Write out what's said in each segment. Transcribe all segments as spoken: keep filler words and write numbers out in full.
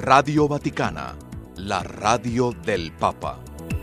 Radio Vaticana, la radio del Papa.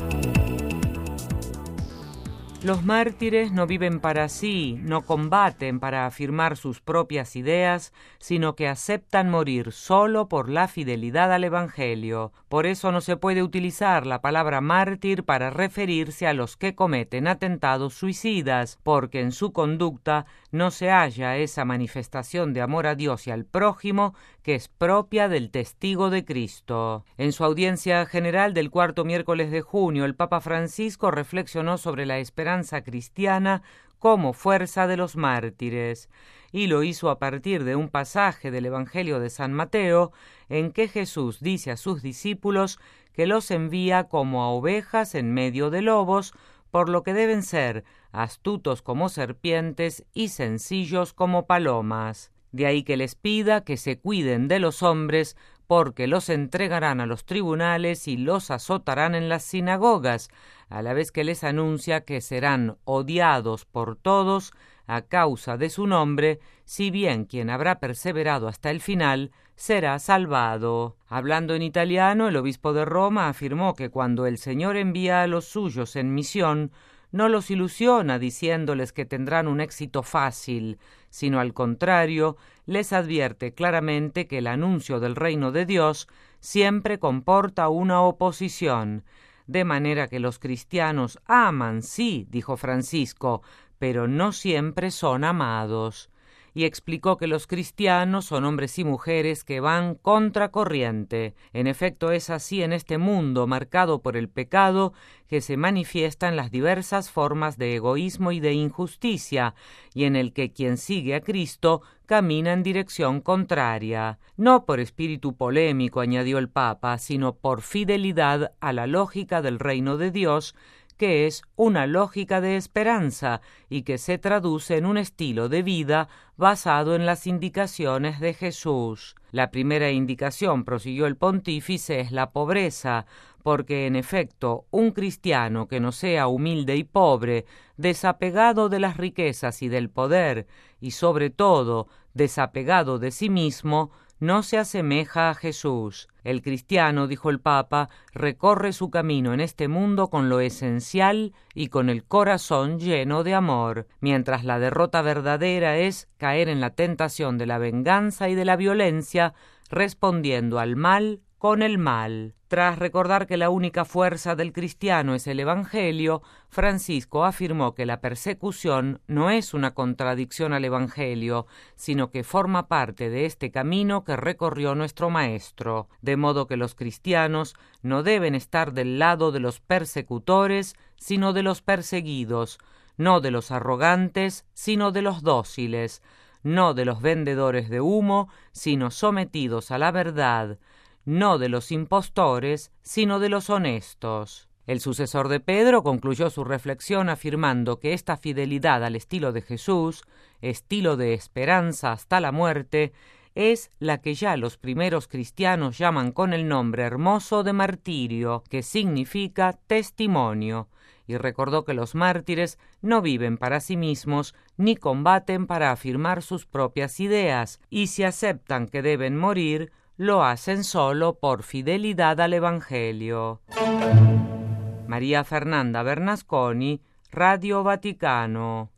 Los mártires no viven para sí, no combaten para afirmar sus propias ideas, sino que aceptan morir solo por la fidelidad al Evangelio. Por eso no se puede utilizar la palabra mártir para referirse a los que cometen atentados suicidas, porque en su conducta no se halla esa manifestación de amor a Dios y al prójimo que es propia del testigo de Cristo. En su audiencia general del cuarto miércoles de junio, el Papa Francisco reflexionó sobre la esperanza cristiana como fuerza de los mártires, y lo hizo a partir de un pasaje del Evangelio de San Mateo, en que Jesús dice a sus discípulos que los envía como a ovejas en medio de lobos, por lo que deben ser astutos como serpientes y sencillos como palomas. De ahí que les pida que se cuiden de los hombres, porque los entregarán a los tribunales y los azotarán en las sinagogas, a la vez que les anuncia que serán odiados por todos a causa de su nombre, si bien quien habrá perseverado hasta el final será salvado. Hablando en italiano, el obispo de Roma afirmó que cuando el Señor envía a los suyos en misión, no los ilusiona diciéndoles que tendrán un éxito fácil, sino al contrario, les advierte claramente que el anuncio del reino de Dios siempre comporta una oposición, de manera que los cristianos aman, sí, dijo Francisco, pero no siempre son amados. Y explicó que los cristianos son hombres y mujeres que van contracorriente. En efecto, es así en este mundo marcado por el pecado que se manifiestan las diversas formas de egoísmo y de injusticia, y en el que quien sigue a Cristo camina en dirección contraria. No por espíritu polémico, añadió el Papa, sino por fidelidad a la lógica del reino de Dios, que es una lógica de esperanza y que se traduce en un estilo de vida basado en las indicaciones de Jesús. La primera indicación, prosiguió el pontífice, es la pobreza, porque en efecto un cristiano que no sea humilde y pobre, desapegado de las riquezas y del poder, y sobre todo desapegado de sí mismo, no se asemeja a Jesús. El cristiano, dijo el Papa, recorre su camino en este mundo con lo esencial y con el corazón lleno de amor, mientras la derrota verdadera es caer en la tentación de la venganza y de la violencia, respondiendo al mal con el mal. Tras recordar que la única fuerza del cristiano es el Evangelio, Francisco afirmó que la persecución no es una contradicción al Evangelio, sino que forma parte de este camino que recorrió nuestro Maestro, de modo que los cristianos no deben estar del lado de los persecutores, sino de los perseguidos, no de los arrogantes, sino de los dóciles, no de los vendedores de humo, sino sometidos a la verdad, no de los impostores, sino de los honestos. El sucesor de Pedro concluyó su reflexión afirmando que esta fidelidad al estilo de Jesús, estilo de esperanza hasta la muerte, es la que ya los primeros cristianos llaman con el nombre hermoso de martirio, que significa testimonio, y recordó que los mártires no viven para sí mismos ni combaten para afirmar sus propias ideas, y si aceptan que deben morir, lo hacen solo por fidelidad al Evangelio. María Fernanda Bernasconi, Radio Vaticano.